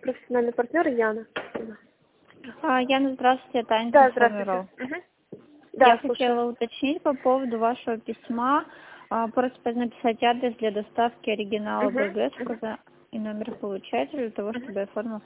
профессиональный партнер Яна. Яна, здравствуйте, Таня. Да, здравствуйте. Да, я хотела уточнить по поводу вашего письма. Просьба написать адрес для доставки оригинала БГ и номер получателя для того, чтобы я оформила.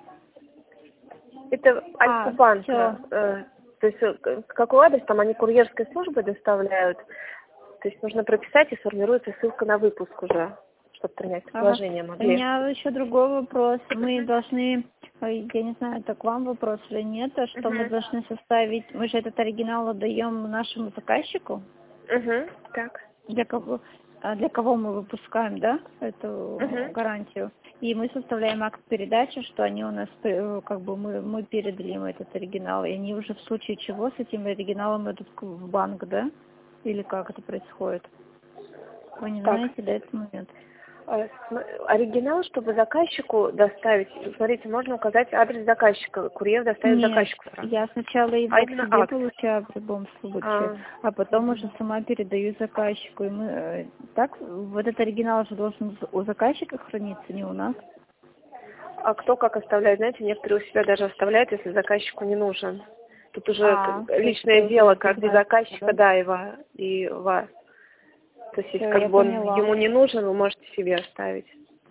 Это Альфа-банк. То есть какой адрес? Там они курьерской службой доставляют. То есть нужно прописать, и сформируется ссылка на выпуск уже, чтобы принять положение могли. У меня еще другой вопрос. Мы должны, я не знаю, это к вам вопрос или нет, что мы должны составить, мы же этот оригинал отдаем нашему заказчику. Так. Для кого мы выпускаем, да, эту гарантию. И мы составляем акт передачи, что они у нас, как бы мы передали им этот оригинал, и они уже в случае чего с этим оригиналом идут в банк, да? Или как это происходит? Вы не знаете до этого момента? Оригинал, чтобы заказчику доставить, смотрите, можно указать адрес заказчика, курьер доставит заказчику. Я сначала его к себе получаю в любом случае, а потом уже сама передаю заказчику. И мы так, вот этот оригинал же должен у заказчика храниться, не у нас. А кто как оставляет? Знаете, некоторые у себя даже оставляют, если заказчику не нужен. Тут уже личное дело, как и заказчика, да, и вас. То есть, если как бы он ему не нужен, вы можете себе оставить.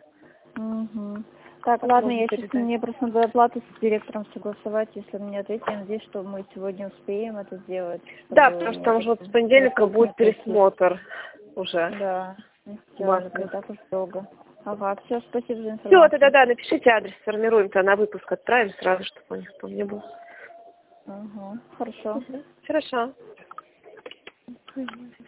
Так, ладно, я сейчас мне просто надо оплату с директором согласовать, если он мне ответит. Я надеюсь, что мы сегодня успеем это сделать. Да, потому что там же вот с понедельника будет пересмотр уже. Да, не так уж долго. Ага, все, спасибо за информацию. Все, тогда да, напишите адрес, сформируем-то на выпуск, отправим сразу, чтобы у них там не было. Хорошо. Хорошо.